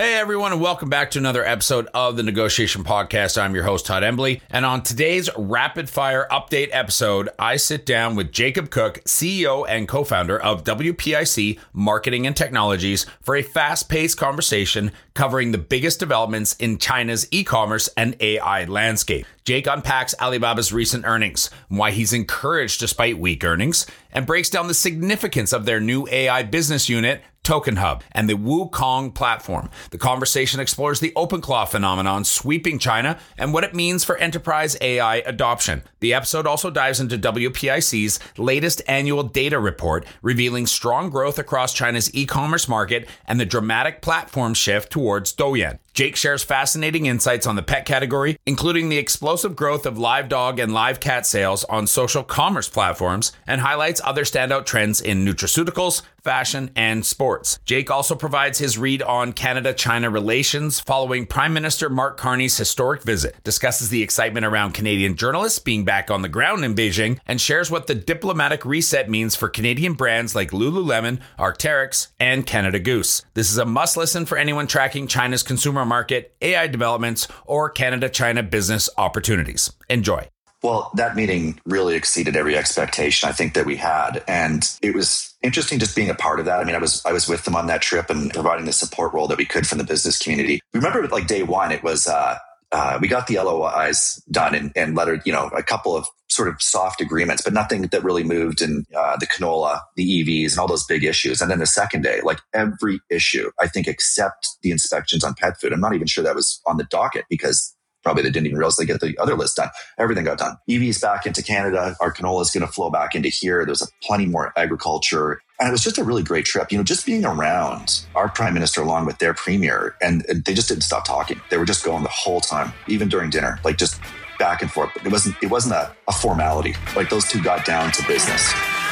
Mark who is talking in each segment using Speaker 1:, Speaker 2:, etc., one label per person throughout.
Speaker 1: Hey everyone, and welcome back to another episode of the Negotiation Podcast. I'm your host, Todd Embley, and on today's Rapid Fire Update episode, I sit down with Jacob Cook, CEO and co-founder of WPIC Marketing and Technologies, for a fast-paced conversation covering the biggest developments in China's e-commerce and AI landscape. Jake unpacks Alibaba's recent earnings, why he's encouraged despite weak earnings, and breaks down the significance of their new AI business unit, Token Hub, and the Wukong platform. The conversation explores the OpenClaw phenomenon sweeping China and what it means for enterprise AI adoption. The episode also dives into WPIC's latest annual data report, revealing strong growth across China's e-commerce market and the dramatic platform shift towards Douyin. Jake shares fascinating insights on the pet category, including the explosive growth of live dog and live cat sales on social commerce platforms, and highlights other standout trends in nutraceuticals, fashion, and sports. Jake also provides his read on Canada-China relations following Prime Minister Mark Carney's historic visit, discusses the excitement around Canadian journalists being back on the ground in Beijing, and shares what the diplomatic reset means for Canadian brands like Lululemon, Arc'teryx, and Canada Goose. This is a must-listen for anyone tracking China's consumer market, AI developments, or Canada-China business opportunities. Enjoy.
Speaker 2: Well, that meeting really exceeded every expectation I think that we had. And it was interesting just being a part of that. I mean, I was with them on that trip and providing the support role that we could from the business community. Remember, like day one, it was, we got the LOIs done and lettered, a couple of sort of soft agreements, but nothing that really moved in the canola, the EVs, and all those big issues. And then the second day, like every issue, I think, except the inspections on pet food. I'm not even sure that was on the docket because probably they didn't even realize they get the other list done. Everything got done. EVs back into Canada. Our canola is going to flow back into here. There's plenty more agriculture. And it was just a really great trip. Just being around our prime minister along with their premier, and they just didn't stop talking. They were just going the whole time, even during dinner, like just back and forth. It wasn't a formality. Like those two got down to business.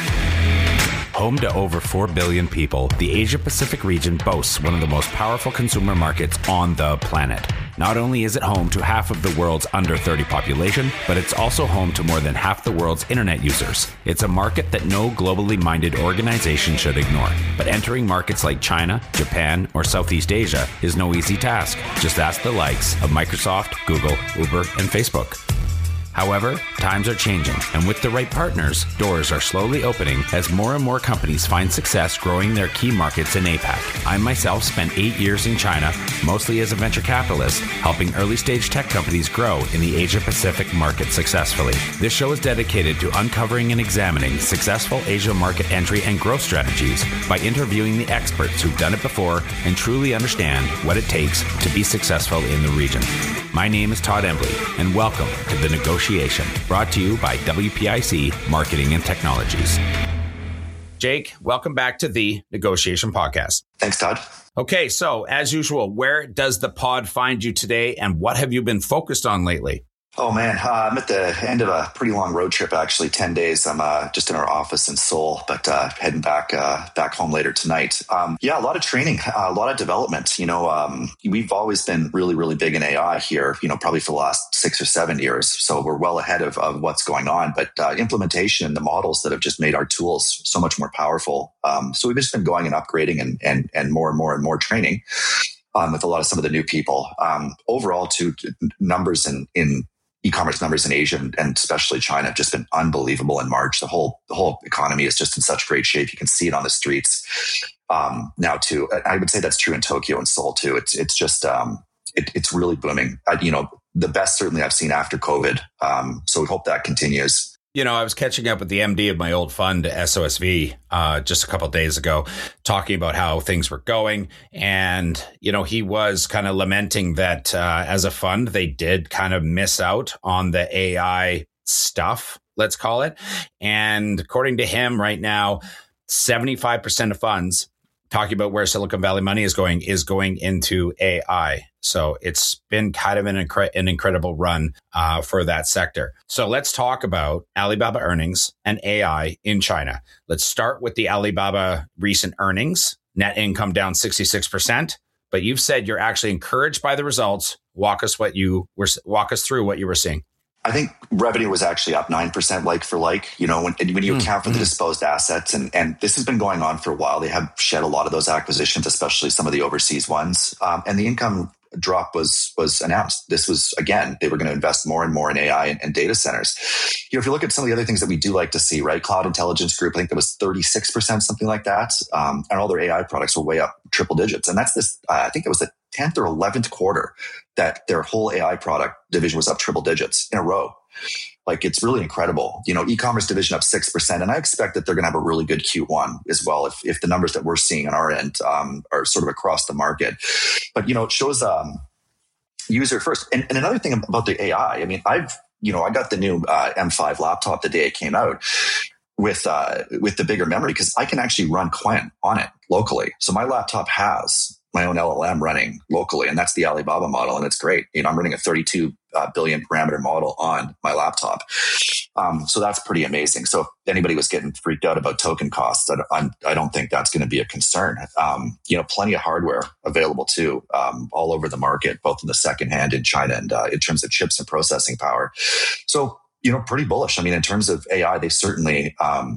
Speaker 1: Home to over 4 billion people, the Asia-Pacific region boasts one of the most powerful consumer markets on the planet. Not only is it home to half of the world's under 30 population, but it's also home to more than half the world's internet users. It's a market that no globally minded organization should ignore. But entering markets like China, Japan, or Southeast Asia is no easy task. Just ask the likes of Microsoft, Google, Uber, and Facebook. However, times are changing, and with the right partners, doors are slowly opening as more and more companies find success growing their key markets in APAC. I myself spent 8 years in China, mostly as a venture capitalist, helping early-stage tech companies grow in the Asia-Pacific market successfully. This show is dedicated to uncovering and examining successful Asia market entry and growth strategies by interviewing the experts who've done it before and truly understand what it takes to be successful in the region. My name is Todd Embley, and welcome to The Negotiation, brought to you by WPIC Marketing and Technologies. Jake, welcome back to The Negotiation Podcast.
Speaker 2: Thanks, Todd.
Speaker 1: Okay, so as usual, where does the pod find you today, and what have you been focused on lately?
Speaker 2: Oh, man. I'm at the end of a pretty long road trip, actually, 10 days. I'm just in our office in Seoul, but heading back home later tonight. A lot of training, a lot of development. We've always been really, really big in AI here, probably for the last 6 or 7 years. So we're well ahead of what's going on. But implementation, the models that have just made our tools so much more powerful. So we've just been going and upgrading and more training with some of the new people. Overall, to numbers in e-commerce numbers in Asia and especially China have just been unbelievable in March. The whole economy is just in such great shape. You can see it on the streets now too. I would say that's true in Tokyo and Seoul too. It's just it's really booming. The best certainly I've seen after COVID. So we hope that continues.
Speaker 1: I was catching up with the MD of my old fund, SOSV, just a couple of days ago, talking about how things were going. And, he was kind of lamenting that as a fund, they did kind of miss out on the AI stuff, let's call it. And according to him right now, 75% of funds, talking about where Silicon Valley money is going into AI. So it's been kind of an incredible run for that sector. So let's talk about Alibaba earnings and AI in China. Let's start with the Alibaba recent earnings. Net income down 66%. But you've said you're actually encouraged by the results. Walk us through what you were seeing.
Speaker 2: I think revenue was actually up 9% like for like, when you account for the disposed assets. And this has been going on for a while. They have shed a lot of those acquisitions, especially some of the overseas ones. And the income drop was announced. This was, again, they were going to invest more and more in AI and data centers. If you look at some of the other things that we do like to see, right? Cloud Intelligence Group, I think that was 36%, something like that. And all their AI products were way up triple digits. And that's this, I think it was the 10th or 11th quarter that their whole AI product division was up triple digits in a row. Like, it's really incredible. E-commerce division up 6%. And I expect that they're going to have a really good Q1 as well, if the numbers that we're seeing on our end are sort of across the market. But, it shows user first. And another thing about the AI, I mean, I got the new M5 laptop the day it came out with the bigger memory, because I can actually run Qwen on it locally. So my laptop has my own LLM running locally, and that's the Alibaba model, and it's great. I'm running a 32 billion parameter model on my laptop. So that's pretty amazing. So if anybody was getting freaked out about token costs, I don't think that's going to be a concern. Plenty of hardware available too, all over the market, both in the second hand in China and in terms of chips and processing power. So, pretty bullish. I mean, in terms of AI, they certainly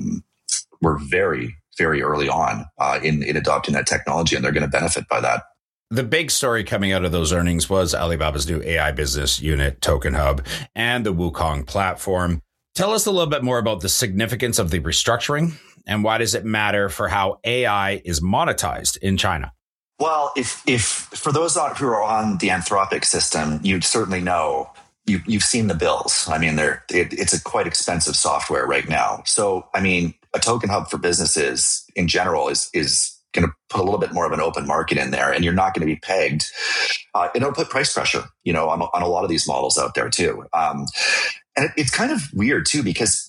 Speaker 2: were very, very early on in adopting that technology, and they're going to benefit by that.
Speaker 1: The big story coming out of those earnings was Alibaba's new AI business unit, Token Hub, and the Wukong platform. Tell us a little bit more about the significance of the restructuring, and why does it matter for how AI is monetized in China?
Speaker 2: Well, if for those who are on the Anthropic system, you'd certainly know. You've seen the bills. I mean, it's a quite expensive software right now. So, I mean, a token hub for businesses in general is going to put a little bit more of an open market in there, and you're not going to be pegged. It'll put price pressure, on a lot of these models out there too. And it's kind of weird too, because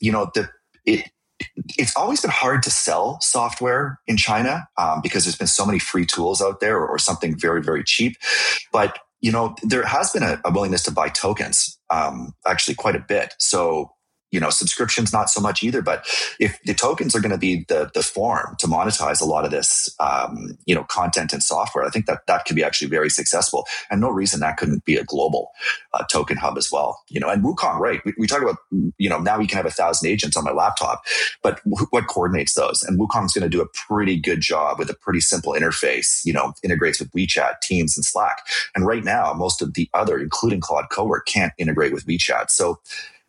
Speaker 2: it's always been hard to sell software in China because there's been so many free tools out there, or something very, very cheap. But there has been a willingness to buy tokens, actually quite a bit. So, subscriptions, not so much either. But if the tokens are going to be the form to monetize a lot of this, content and software, I think that could be actually very successful. And no reason that couldn't be a global token hub as well. And Wukong, right? We talk about, now we can have 1,000 agents on my laptop, but what coordinates those? And Wukong's going to do a pretty good job with a pretty simple interface, integrates with WeChat, Teams, and Slack. And right now, most of the other, including Claude Cowork, can't integrate with WeChat. So,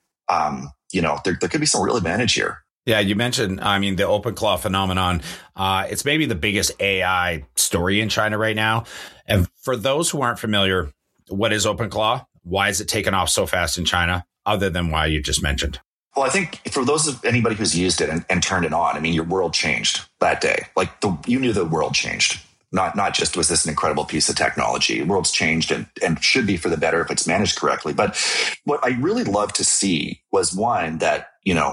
Speaker 2: there could be some real advantage here.
Speaker 1: Yeah, you mentioned, the OpenClaw phenomenon. It's maybe the biggest AI story in China right now. And for those who aren't familiar, what is OpenClaw? Why is it taken off so fast in China, other than why you just mentioned?
Speaker 2: Well, I think for anybody who's used it and turned it on, your world changed that day. Like you knew the world changed. Not just was this an incredible piece of technology. The world's changed and should be for the better if it's managed correctly. But what I really loved to see was one that,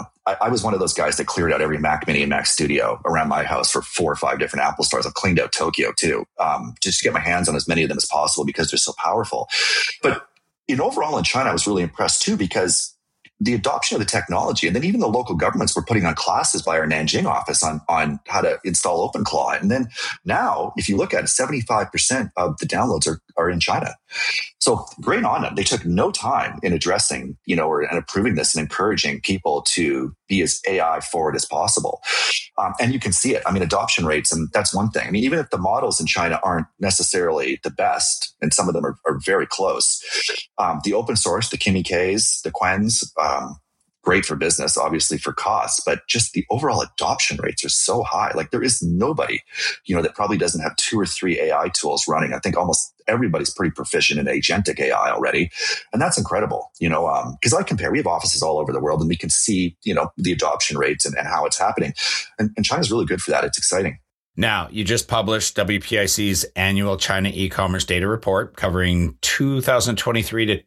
Speaker 2: I was one of those guys that cleared out every Mac Mini and Mac Studio around my house for 4 or 5 different Apple stores. I've cleaned out Tokyo too, just to get my hands on as many of them as possible because they're so powerful. But overall in China, I was really impressed too, because the adoption of the technology, and then even the local governments were putting on classes by our Nanjing office on how to install OpenClaw. And then now, if you look at it, 75% of the downloads are in China. So great on them. They took no time in addressing, and approving this and encouraging people to be as AI forward as possible. And you can see it. Adoption rates, and that's one thing. Even if the models in China aren't necessarily the best, and some of them are very close, the open source, the Kimi Ks, the Qwens, great for business, obviously for costs, but just the overall adoption rates are so high. Like there is nobody, that probably doesn't have 2 or 3 AI tools running. I think almost everybody's pretty proficient in agentic AI already. And that's incredible, because we have offices all over the world and we can see, the adoption rates and how it's happening. And China's really good for that. It's exciting.
Speaker 1: Now, you just published WPIC's annual China e-commerce data report covering 2023 to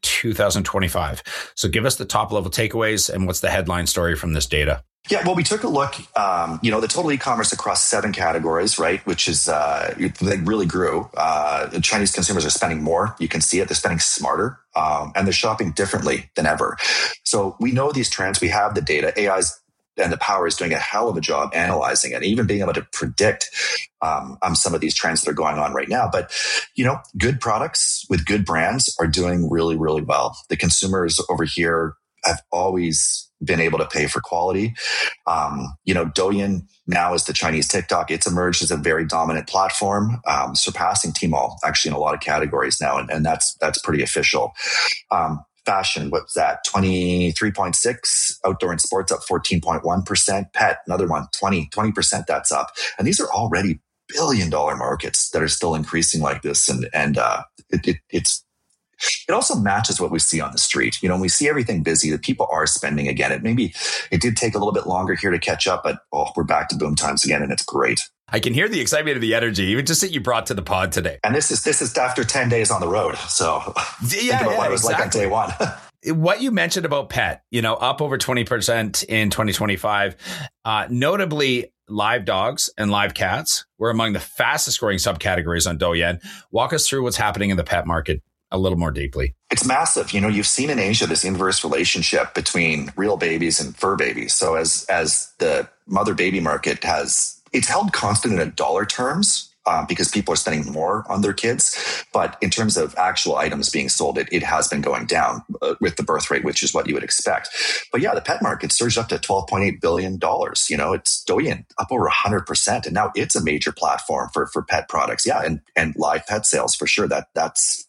Speaker 1: 2025. So give us the top level takeaways and what's the headline story from this data?
Speaker 2: Yeah, well, we took a look, the total e-commerce across 7 categories, right, which is, they really grew. Chinese consumers are spending more. You can see it. They're spending smarter, and they're shopping differently than ever. So we know these trends. We have the data. AI's and the power is doing a hell of a job analyzing it, even being able to predict some of these trends that are going on right now. But, good products with good brands are doing really, really well. The consumers over here have always been able to pay for quality. Douyin now is the Chinese TikTok. It's emerged as a very dominant platform, surpassing Tmall actually in a lot of categories now. And that's pretty official. Fashion, what's that? 23.6, outdoor and sports up 14.1%, pet, another one, 20% that's up. And these are already billion-dollar markets that are still increasing like this. And it also matches what we see on the street. When we see everything busy, that people are spending again. It did take a little bit longer here to catch up, but we're back to boom times again, and it's great.
Speaker 1: I can hear the excitement of the energy, even just that you brought to the pod today.
Speaker 2: And this is after 10 days on the road. So think about what it was like on day one.
Speaker 1: What you mentioned about pet, up over 20% in 2025, notably live dogs and live cats were among the fastest growing subcategories on Douyin. Walk us through what's happening in the pet market a little more deeply.
Speaker 2: It's massive. You've seen in Asia this inverse relationship between real babies and fur babies. So as the mother baby market it's held constant in dollar terms because people are spending more on their kids. But in terms of actual items being sold, it has been going down with the birth rate, which is what you would expect. But yeah, the pet market surged up to $12.8 billion. It's Douyin up over 100%. And now it's a major platform for pet products. Yeah. And live pet sales for sure. That's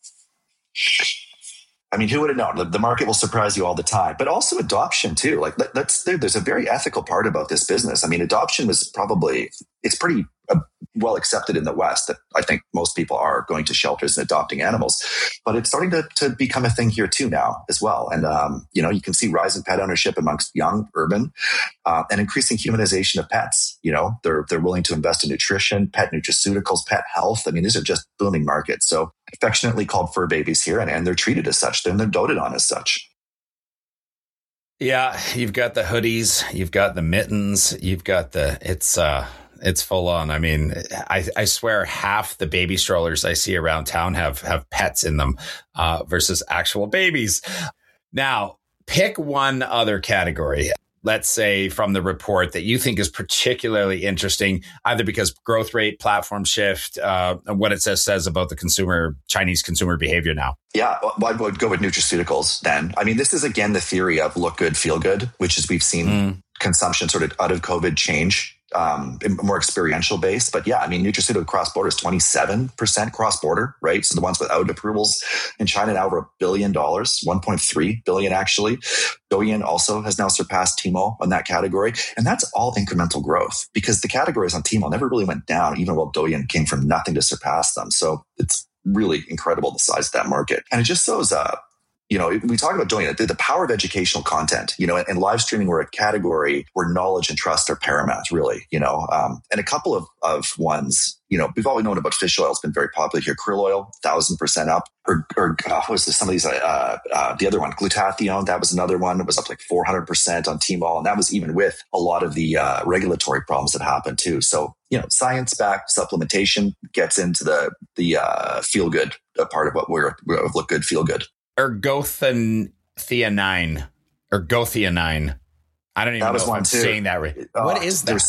Speaker 2: who would have known? The market will surprise you all the time, but also adoption too. Like there's a very ethical part about this business. Adoption it's pretty well accepted in the West that I think most people are going to shelters and adopting animals, but it's starting to become a thing here too now as well. And, you can see rise in pet ownership amongst young, urban, and increasing humanization of pets. They're willing to invest in nutrition, pet nutraceuticals, pet health. These are just booming markets. So affectionately called fur babies here, and they're treated as such. They're doted on as such.
Speaker 1: Yeah, you've got the hoodies, you've got the mittens, you've got it's full on. I swear half the baby strollers I see around town have pets in them versus actual babies. Now, pick one other category, let's say from the report, that you think is particularly interesting, either because growth rate, platform shift, what it says about the Chinese consumer behavior now.
Speaker 2: Yeah, well, I would go with nutraceuticals then. This is again the theory of look good, feel good, which is we've seen consumption sort of out of COVID change. More experiential based, but yeah, nutraceutical cross border is 27% cross border, right? So the ones without approvals in China now over $1 billion, 1.3 billion actually. Douyin also has now surpassed Tmall on that category, and that's all incremental growth because the categories on Tmall never really went down, even while Douyin came from nothing to surpass them. So it's really incredible the size of that market, and it just shows we talk about doing it, the power of educational content, and live streaming were a category where knowledge and trust are paramount, really, and a couple of ones, we've always known about fish oil. It's been very popular here. Krill oil, 1,000% up, or what was this? Some of these, the other one, glutathione, that was another one. It was up like 400% on Tmall. And that was even with a lot of the regulatory problems that happened too. So, science-backed supplementation gets into the feel good part of what we're look good, feel good.
Speaker 1: Ergothionine. I don't even know if I'm saying that right. What is that?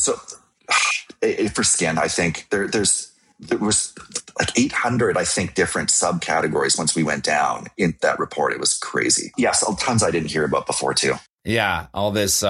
Speaker 2: For skin, I think there was like 800, I think, different subcategories once we went down in that report. It was crazy. Yes, tons I didn't hear about before too.
Speaker 1: Yeah, all this.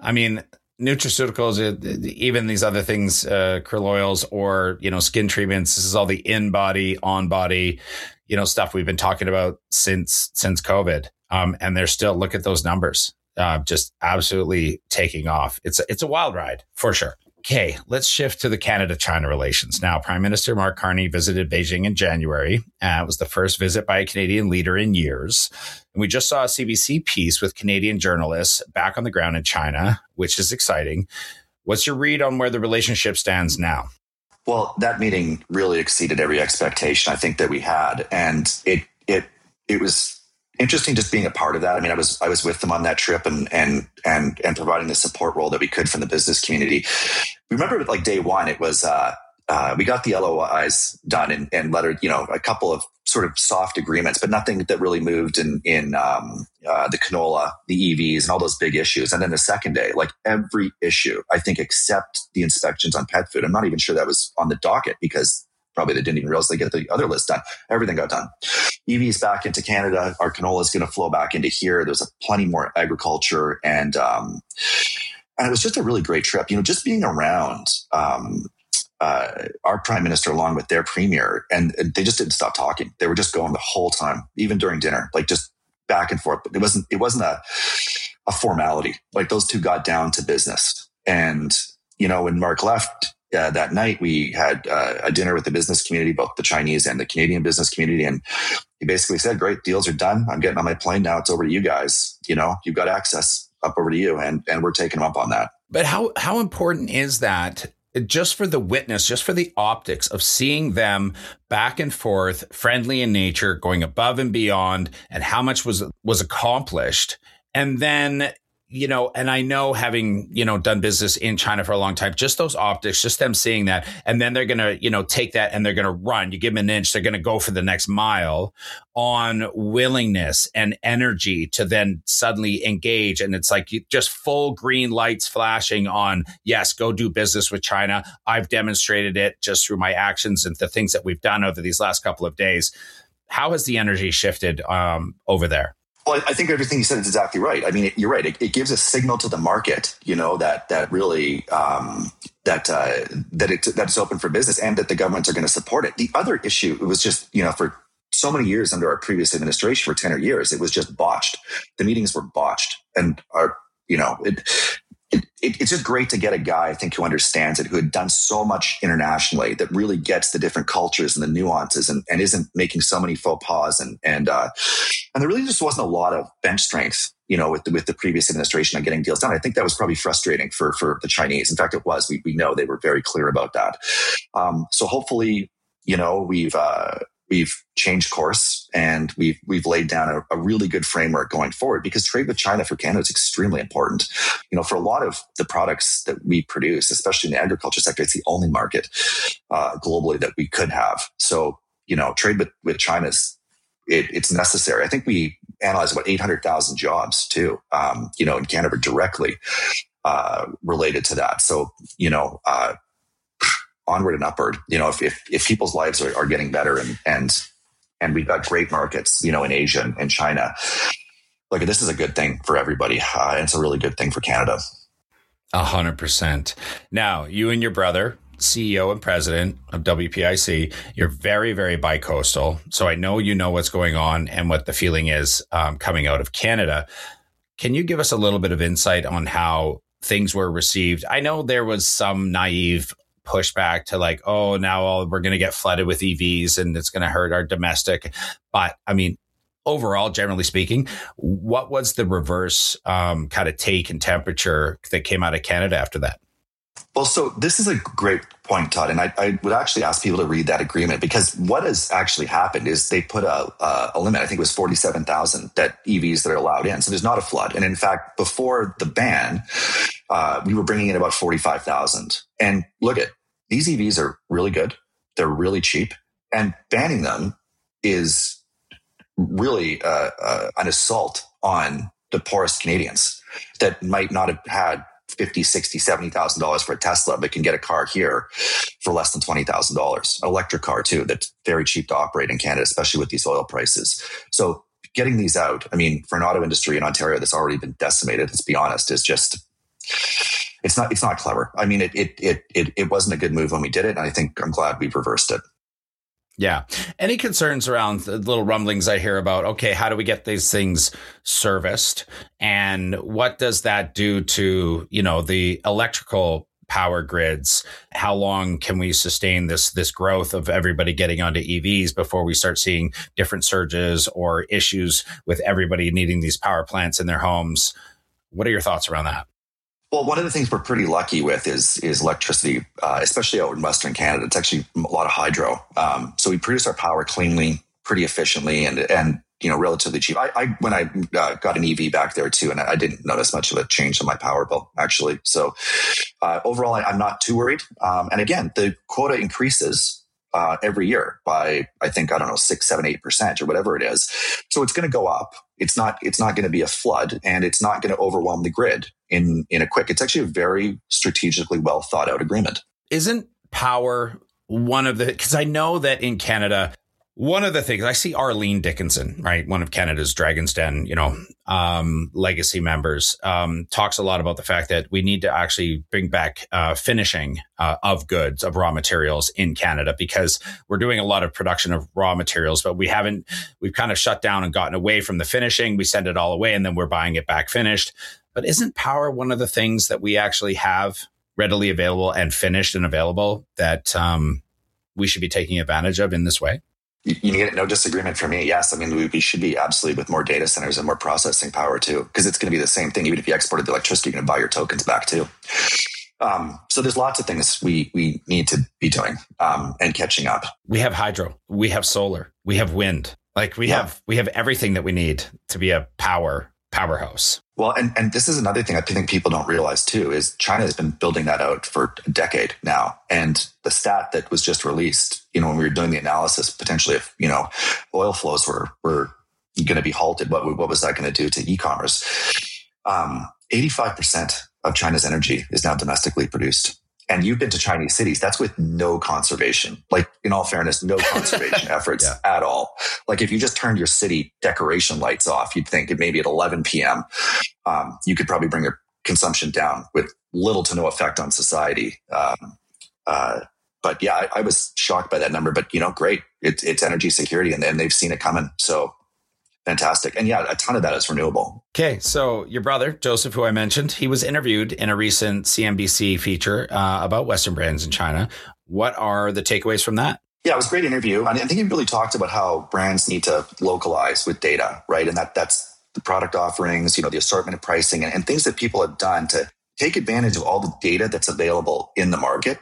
Speaker 1: Nutraceuticals, even these other things, krill oils or skin treatments. This is all the in-body, on-body, stuff we've been talking about since COVID. And they're still, look at those numbers, just absolutely taking off. It's a wild ride for sure. Okay, let's shift to the Canada-China relations. Now, Prime Minister Mark Carney visited Beijing in January. It was the first visit by a Canadian leader in years. And we just saw a CBC piece with Canadian journalists back on the ground in China, which is exciting. What's your read on where the relationship stands now?
Speaker 2: Well, that meeting really exceeded every expectation I think that we had. And it was interesting just being a part of that. I was with them on that trip and providing the support role that we could from the business community. Remember, like day one, it was we got the LOIs done and lettered, a couple of sort of soft agreements, but nothing that really moved in the canola, the EVs, and all those big issues. And then the second day, like every issue, I think, except the inspections on pet food. I'm not even sure that was on the docket because probably they didn't even realize they get the other list done. Everything got done. EVs back into Canada. Our canola is going to flow back into here. There's plenty more agriculture, and it was just a really great trip. Just being around our prime minister along with their premier, and they just didn't stop talking. They were just going the whole time, even during dinner, like just back and forth. But it wasn't a formality. Like those two got down to business. And when Mark left that night, we had a dinner with the business community, both the Chinese and the Canadian business community, and he basically said, "Great, deals are done. I'm getting on my plane now. It's over to you guys. You've got access up over to you," and we're taking them up on that.
Speaker 1: But how important is that? Just for the witness, just for the optics of seeing them back and forth, friendly in nature, going above and beyond, and how much was accomplished. And then, and I know having, done business in China for a long time, just those optics, just them seeing that. And then they're going to, take that and they're going to run. You give them an inch, they're going to go for the next mile on willingness and energy to then suddenly engage. And it's like just full green lights flashing on, yes, go do business with China. I've demonstrated it just through my actions and the things that we've done over these last couple of days. How has the energy shifted over there?
Speaker 2: Well, I think everything you said is exactly right. I mean, you're right. It gives a signal to the market, that really that it's open for business and that the governments are going to support it. The other issue, it was just for so many years under our previous administration, for 10 years, it was just botched. The meetings were botched, and it's just great to get a guy, I think, who understands it, who had done so much internationally, that really gets the different cultures and the nuances, and isn't making so many faux pas. And there really just wasn't a lot of bench strength, with the previous administration on getting deals done. I think that was probably frustrating for the Chinese. In fact, it was. We know they were very clear about that. So hopefully, we've changed course, and we've laid down a really good framework going forward, because trade with China for Canada is extremely important. For a lot of the products that we produce, especially in the agriculture sector, it's the only market globally that we could have. So, trade with China it's necessary. I think we analyzed about 800,000 jobs too, in Canada directly related to that. So, onward and upward. If people's lives are getting better, and we've got great markets, in Asia and China, look, this is a good thing for everybody. And it's a really good thing for Canada.
Speaker 1: 100%. Now, you and your brother, CEO and president of WPIC, you're very, very bi-coastal. So I know you know what's going on and what the feeling is coming out of Canada. Can you give us a little bit of insight on how things were received? I know there was some naive pushback to like, oh, now we're going to get flooded with EVs and it's going to hurt our domestic. But I mean, overall, generally speaking, what was the reverse kind of take and temperature that came out of Canada after that?
Speaker 2: Well, so this is a great point, Todd. And I would actually ask people to read that agreement, because what has actually happened is they put a limit. I think it was 47,000 EVs that are allowed in. So there's not a flood. And in fact, before the ban, we were bringing in about 45,000. And look at these EVs are really good. They're really cheap. And banning them is really an assault on the poorest Canadians that might not have had $50,000, $60,000, $70,000 for a Tesla, but can get a car here for less than $20,000. An electric car too, that's very cheap to operate in Canada, especially with these oil prices. So getting these out, I mean, for an auto industry in Ontario that's already been decimated, let's be honest, is just, it's not clever. I mean, it wasn't a good move when we did it. And I think I'm glad we've reversed it.
Speaker 1: Yeah. Any concerns around the little rumblings I hear about, okay, how do we get these things serviced? And what does that do to, the electrical power grids? How long can we sustain this growth of everybody getting onto EVs before we start seeing different surges or issues with everybody needing these power plants in their homes? What are your thoughts around that?
Speaker 2: Well, one of the things we're pretty lucky with is electricity, especially out in Western Canada. It's actually a lot of hydro. So we produce our power cleanly, pretty efficiently, and relatively cheap. When I got an EV back there too, and I didn't notice much of a change in my power bill, actually. So overall, I'm not too worried. And again, the quota increases every year by, I think, 6, 7, 8% or whatever it is. So it's going to go up. It's not going to be a flood, and it's not going to overwhelm the grid in a quick. It's actually a very strategically well thought out agreement.
Speaker 1: Isn't power because I know that in Canada, one of the things I see Arlene Dickinson, right, one of Canada's Dragon's Den, legacy members, talks a lot about the fact that we need to actually bring back finishing of goods, of raw materials in Canada, because we're doing a lot of production of raw materials, but we've kind of shut down and gotten away from the finishing. We send it all away and then we're buying it back finished. But isn't power one of the things that we actually have readily available and finished and available that we should be taking advantage of in this way?
Speaker 2: You get no disagreement from me. Yes. I mean, we should be absolutely with more data centers and more processing power too, because it's going to be the same thing. Even if you exported the electricity, you're going to buy your tokens back too. So there's lots of things we need to be doing and catching up.
Speaker 1: We have hydro, we have solar, we have wind. Like we have everything that we need to be a powerhouse.
Speaker 2: Well, and this is another thing I think people don't realize too, is China has been building that out for a decade now. And the stat that was just released, when we were doing the analysis, potentially if, oil flows were going to be halted, what was that going to do to e-commerce? 85% of China's energy is now domestically produced. And you've been to Chinese cities. That's with no conservation. Like, in all fairness, no conservation efforts at all. Like, if you just turned your city decoration lights off, you'd think it maybe at 11 p.m., you could probably bring your consumption down with little to no effect on society. But yeah, I was shocked by that number. But, great. It's energy security, and they've seen it coming. So fantastic. And yeah, a ton of that is renewable.
Speaker 1: Okay. So your brother, Joseph, who I mentioned, he was interviewed in a recent CNBC feature about Western brands in China. What are the takeaways from that?
Speaker 2: Yeah, it was a great interview. I think he really talked about how brands need to localize with data, right? And that's the product offerings, the assortment of pricing and things that people have done to take advantage of all the data that's available in the market,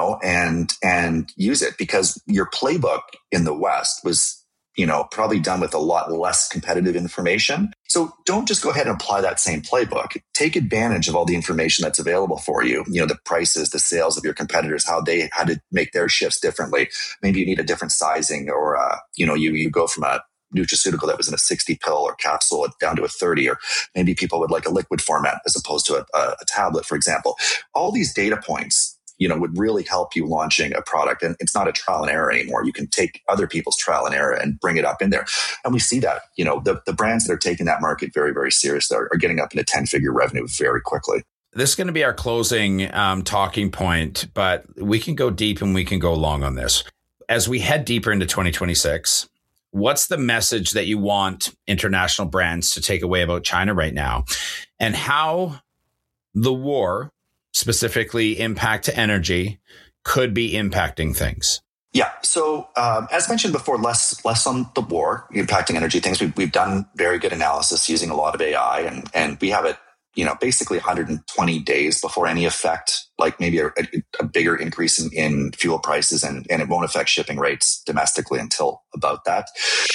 Speaker 2: and use it, because your playbook in the West was probably done with a lot less competitive information. So don't just go ahead and apply that same playbook. Take advantage of all the information that's available for you. The prices, the sales of your competitors, how they had to make their shifts differently. Maybe you need a different sizing, or, you go from a nutraceutical that was in a 60 pill or capsule down to a 30, or maybe people would like a liquid format as opposed to a tablet, for example. All these data points would really help you launching a product. And it's not a trial and error anymore. You can take other people's trial and error and bring it up in there. And we see that, the brands that are taking that market very, very serious are getting up into 10-figure revenue very quickly.
Speaker 1: This is going to be our closing talking point, but we can go deep and we can go long on this. As we head deeper into 2026, what's the message that you want international brands to take away about China right now, and how the war, specifically impact to energy, could be impacting things?
Speaker 2: Yeah. So as mentioned before, less on the war impacting energy things. We've done very good analysis using a lot of AI, and we have it, basically 120 days before any effect, like maybe a bigger increase in fuel prices, and it won't affect shipping rates domestically until about that.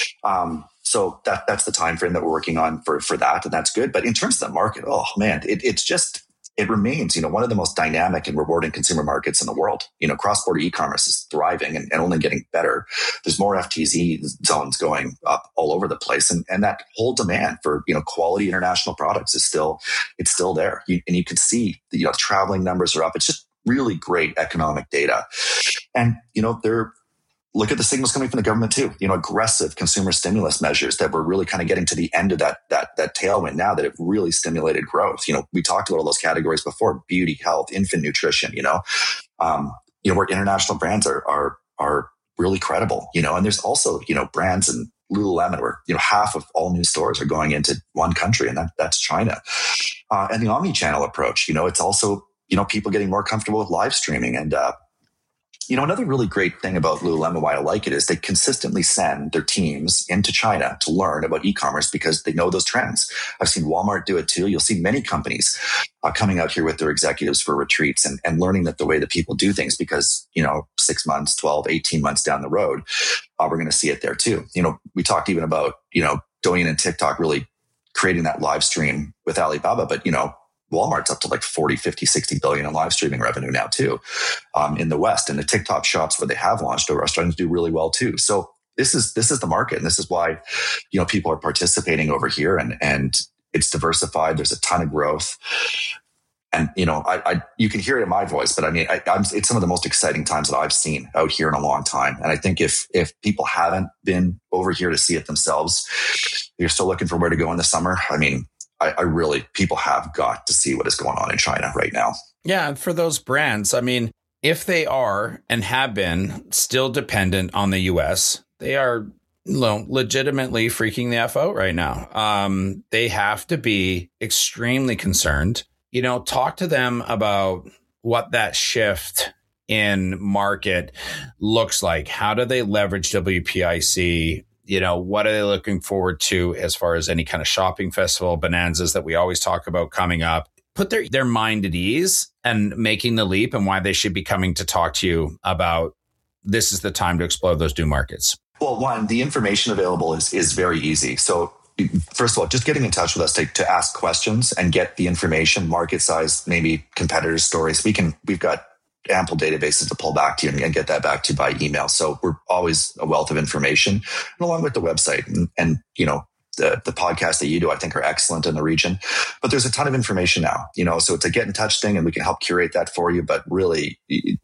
Speaker 2: So that's the time frame that we're working on for that, and that's good. But in terms of the market, oh man, it remains, one of the most dynamic and rewarding consumer markets in the world. Cross-border e-commerce is thriving and only getting better. There's more FTZ zones going up all over the place. And that whole demand for, quality international products is still there. And you can see the, traveling numbers are up. It's just really great economic data. And, look at the signals coming from the government too. Aggressive consumer stimulus measures that we're really kind of getting to the end of that tailwind now, that have really stimulated growth. We talked about all those categories before: beauty, health, infant nutrition. Where international brands are really credible. And there's also brands in Lululemon where half of all new stores are going into one country, and that's China. And the omni-channel approach. It's also people getting more comfortable with live streaming. And another really great thing about Lululemon, why I like it, is they consistently send their teams into China to learn about e-commerce because they know those trends. I've seen Walmart do it too. You'll see many companies coming out here with their executives for retreats and learning that the way that people do things, because, 6 months, 12, 18 months down the road, we're going to see it there too. We talked even about, Douyin and TikTok really creating that live stream with Alibaba, but, Walmart's up to like 40, 50, 60 billion in live streaming revenue now too, in the West. And the TikTok shops where they have launched are starting to do really well too. So this is the market. And this is why, people are participating over here, and it's diversified. There's a ton of growth. And, you can hear it in my voice, but I mean, it's some of the most exciting times that I've seen out here in a long time. And I think if people haven't been over here to see it themselves, you're still looking for where to go in the summer. I mean, I really, people have got to see what is going on in China right now.
Speaker 1: Yeah. And for those brands, I mean, if they are and have been still dependent on the US, they are legitimately freaking the F out right now. They have to be extremely concerned. Talk to them about what that shift in market looks like. How do they leverage WPIC? What are they looking forward to as far as any kind of shopping festival bonanzas that we always talk about coming up? Put their mind at ease and making the leap, and why they should be coming to talk to you about this is the time to explore those new markets.
Speaker 2: Well, one, the information available is very easy. So first of all, just getting in touch with us to ask questions and get the information, market size, maybe competitors' stories. We've got ample databases to pull back to you and get that back to you by email. So we're always a wealth of information, and along with the website and the podcasts that you do, I think, are excellent in the region. But there's a ton of information now, so it's a get in touch thing, and we can help curate that for you. But really,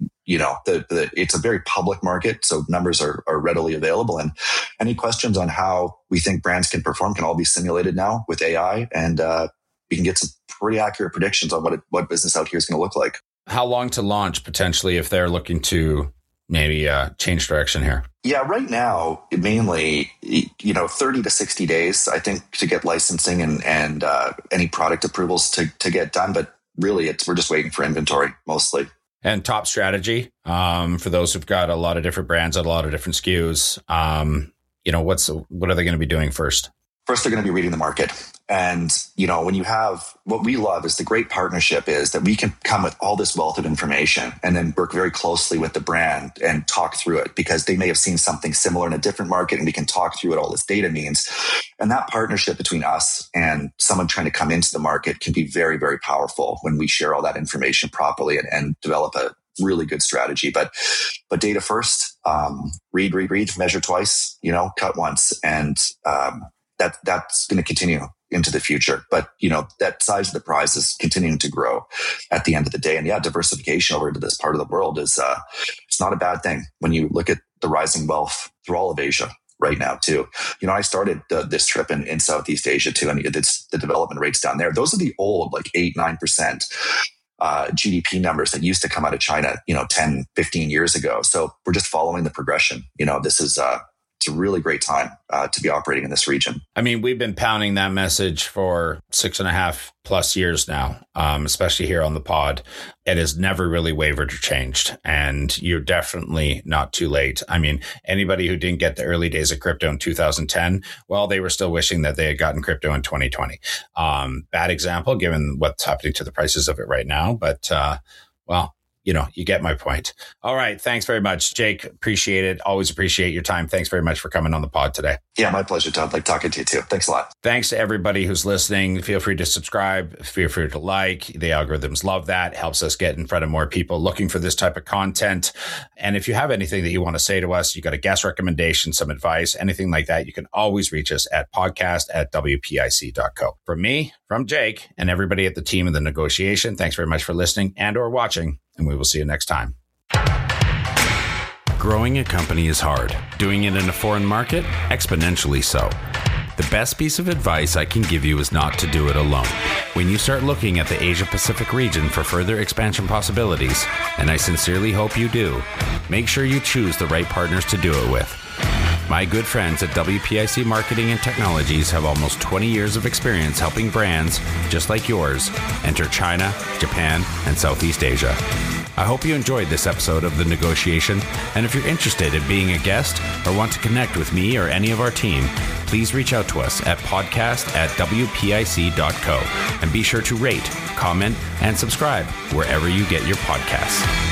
Speaker 2: it's a very public market, so numbers are readily available. And any questions on how we think brands can perform can all be simulated now with AI, and we can get some pretty accurate predictions on what business out here is going to look like.
Speaker 1: How long to launch potentially if they're looking to maybe change direction here?
Speaker 2: Yeah, right now, mainly, 30 to 60 days, I think, to get licensing and any product approvals to get done. But really, we're just waiting for inventory mostly.
Speaker 1: And top strategy for those who've got a lot of different brands and a lot of different SKUs. What are they going to be doing first?
Speaker 2: First, they're going to be reading the market. And, when you have what we love is the great partnership is that we can come with all this wealth of information and then work very closely with the brand and talk through it, because they may have seen something similar in a different market, and we can talk through what all this data means. And that partnership between us and someone trying to come into the market can be very, very powerful when we share all that information properly and develop a really good strategy. But data first, read, measure twice, cut once. And that's going to continue into the future. But, that size of the prize is continuing to grow at the end of the day. And diversification over to this part of the world is, it's not a bad thing when you look at the rising wealth through all of Asia right now too. I started this trip in Southeast Asia too, and it's the development rates down there. Those are the old, 8-9%. GDP numbers that used to come out of China, 10, 15 years ago. So we're just following the progression. This is, it's a really great time to be operating in this region.
Speaker 1: I mean, we've been pounding that message for 6.5+ years now, especially here on the pod. It has never really wavered or changed. And you're definitely not too late. I mean, anybody who didn't get the early days of crypto in 2010, well, they were still wishing that they had gotten crypto in 2020. Bad example, given what's happening to the prices of it right now. But, you get my point. All right. Thanks very much, Jake. Appreciate it. Always appreciate your time. Thanks very much for coming on the pod today.
Speaker 2: Yeah, my pleasure, Todd. Like talking to you too. Thanks a lot.
Speaker 1: Thanks to everybody who's listening. Feel free to subscribe. Feel free to like. The algorithms love that. Helps us get in front of more people looking for this type of content. And if you have anything that you want to say to us, you got a guest recommendation, some advice, anything like that, you can always reach us at podcast@wpic.co. From me, from Jake, and everybody at the team of The Negotiation, thanks very much for listening and or watching. And we will see you next time. Growing a company is hard. Doing it in a foreign market, exponentially so. The best piece of advice I can give you is not to do it alone. When you start looking at the Asia Pacific region for further expansion possibilities, and I sincerely hope you do, make sure you choose the right partners to do it with. My good friends at WPIC Marketing and Technologies have almost 20 years of experience helping brands, just like yours, enter China, Japan, and Southeast Asia. I hope you enjoyed this episode of The Negotiation, and if you're interested in being a guest or want to connect with me or any of our team, please reach out to us at podcast@wpic.co, and be sure to rate, comment, and subscribe wherever you get your podcasts.